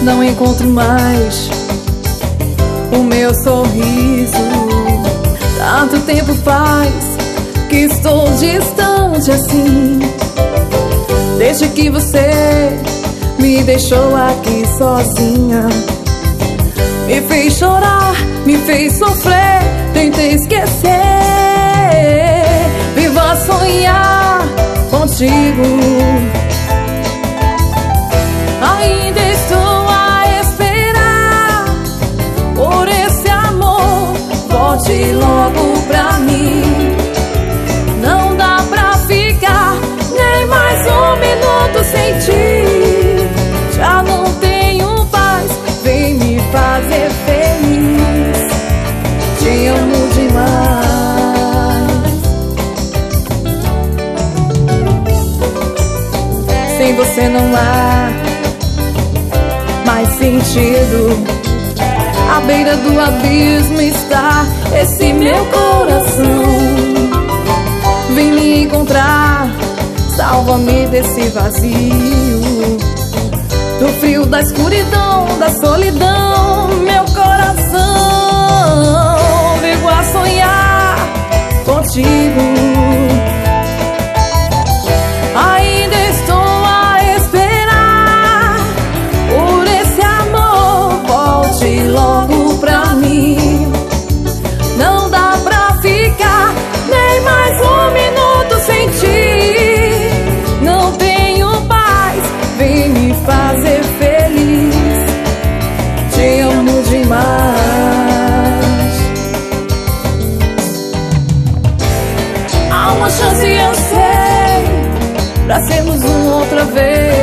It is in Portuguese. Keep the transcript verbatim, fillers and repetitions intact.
não encontro mais o meu sorriso. Tanto tempo faz que estou distante assim, desde que você me deixou aqui sozinha. Me fez chorar, me fez sofrer, tentei esquecer. Vivo a sonhar contigo, ainda estou a esperar por esse amor. Volte logo pra mim, não dá pra ficar nem mais um minuto sem ti. Já não tenho paz, vem me fazer feliz. Te amo demais. Sem você não há mais sentido. À beira do abismo está esse meu coração. Vem me encontrar, salva-me desse vazio, do frio, da escuridão, da solidão. Meu coração, vivo a sonhar contigo, ainda estou a esperar por esse amor. Volte logo pra mim, não dá pra ficar nem mais um minuto sem ti. Não tenho paz, vem me fazer feliz. Te amo demais. Há uma chance, eu sei, pra sermos um outra vez.